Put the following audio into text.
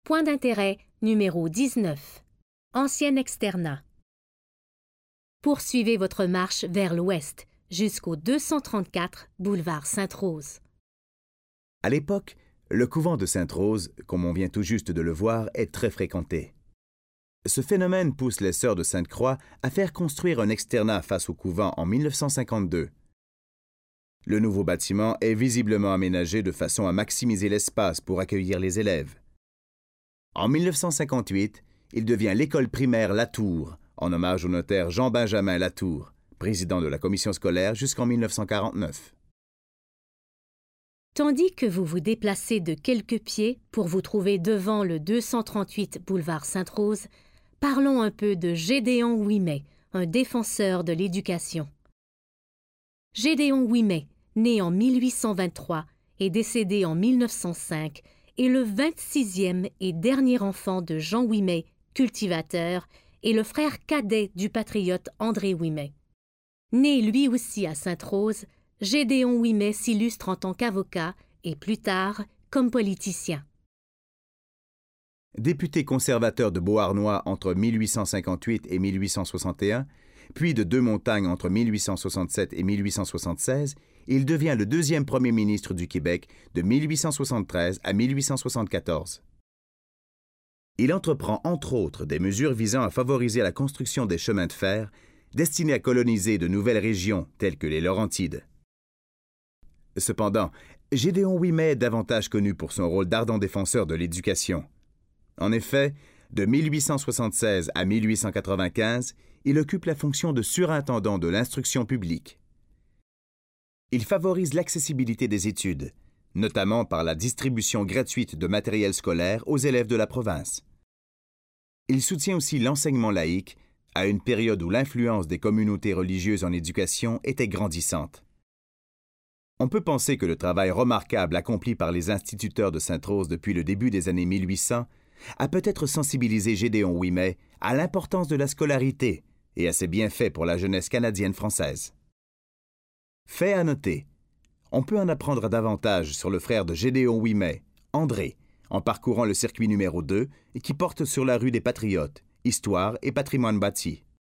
Point d'intérêt numéro 19. Ancien externat. Poursuivez votre marche vers l'ouest jusqu'au 234 boulevard Sainte-Rose. À l'époque, le couvent de Sainte-Rose, comme on vient tout juste de le voir, est très fréquenté. Ce phénomène pousse les Sœurs de Sainte-Croix à faire construire un externat face au couvent en 1952. Le nouveau bâtiment est visiblement aménagé de façon à maximiser l'espace pour accueillir les élèves. En 1958, il devient l'école primaire Latour, en hommage au notaire Jean-Benjamin Latour, président de la commission scolaire jusqu'en 1949. Tandis que vous vous déplacez de quelques pieds pour vous trouver devant le 238 boulevard Sainte-Rose, parlons un peu de Gédéon Ouimet, un défenseur de l'éducation. Gédéon Ouimet, né en 1823 et décédé en 1905, est le 26e et dernier enfant de Jean Ouimet, cultivateur, et le frère cadet du patriote André Ouimet. Né lui aussi à Sainte-Rose, Gédéon Ouimet s'illustre en tant qu'avocat et plus tard comme politicien. Député conservateur de Beauharnois entre 1858 et 1861, puis de Deux-Montagnes entre 1867 et 1876, il devient le deuxième premier ministre du Québec de 1873 à 1874. Il entreprend entre autres des mesures visant à favoriser la construction des chemins de fer destinés à coloniser de nouvelles régions telles que les Laurentides. Cependant, Gédéon Ouimet est davantage connu pour son rôle d'ardent défenseur de l'éducation. En effet, de 1876 à 1895, il occupe la fonction de surintendant de l'instruction publique. Il favorise l'accessibilité des études, notamment par la distribution gratuite de matériel scolaire aux élèves de la province. Il soutient aussi l'enseignement laïque, à une période où l'influence des communautés religieuses en éducation était grandissante. On peut penser que le travail remarquable accompli par les instituteurs de Sainte-Rose depuis le début des années 1800 a peut-être sensibilisé Gédéon Ouimet à l'importance de la scolarité et à ses bienfaits pour la jeunesse canadienne-française. Fait à noter, on peut en apprendre davantage sur le frère de Gédéon Ouimet, André, en parcourant le circuit numéro 2 et qui porte sur la rue des Patriotes, Histoire et patrimoine bâti.